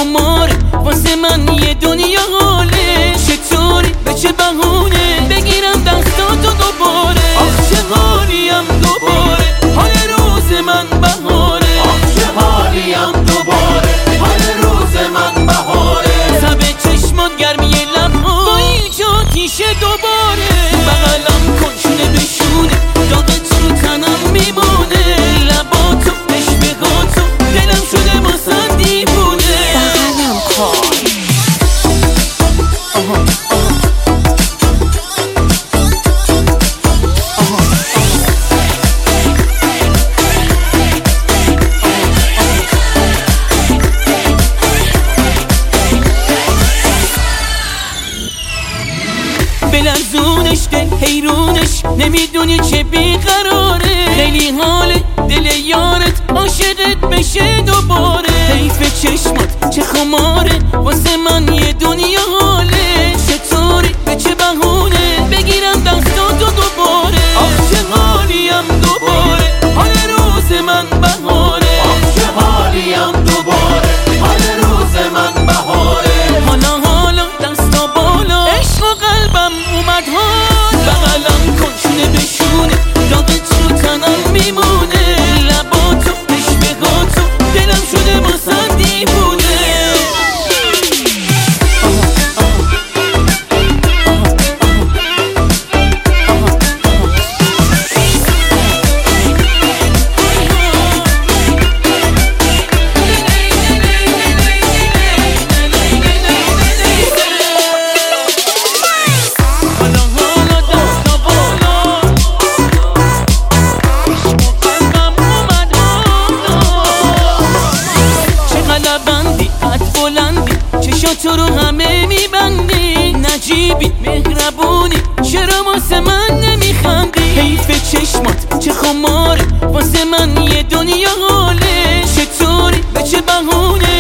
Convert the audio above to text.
خماره واسه من یه دنیا حاله. چطوری به چه بهونه بگیرم دستاتو دوباره. آخ چه حالیم دوباره حال روز من بهاره. آخ چه حالیم دوباره حال روز من بهاره. سب چشمات گرمی لبها با اینجا تیشه دوباره. بغلم کن شونه بشونه داغت رو تنم میمونه. لباتو اشبهاتو دلم شده واسه دیوونه. بغلم کن بلرزونش دل حیرونش نمیدونی چه بیقراره. خیلی حاله دل یارت عاشقت بشه دوباره. حیف چشمات چه خماره واسه من یه دنیا حاله. چطوری به چه بهونه بگیرم دستاتو دوباره. آخ چه حالیم دوباره حال روز من بهاره. آخ چه حالیم دوباره حال روز من بهاره. حالا دستا بالا عشق و قلبم اومد حال. بغلم کن شونه بشونه داغت رو تنم میمونه. لباتو اشبهاتو دلم شده واسه دیوونه. چشاتو رو همه میبندی. نجیبی مهربونی چرا واسه من نمیخندی. حیف چشمات چه خماره واسه من یه دنیا حاله. چطوری به چه بهونه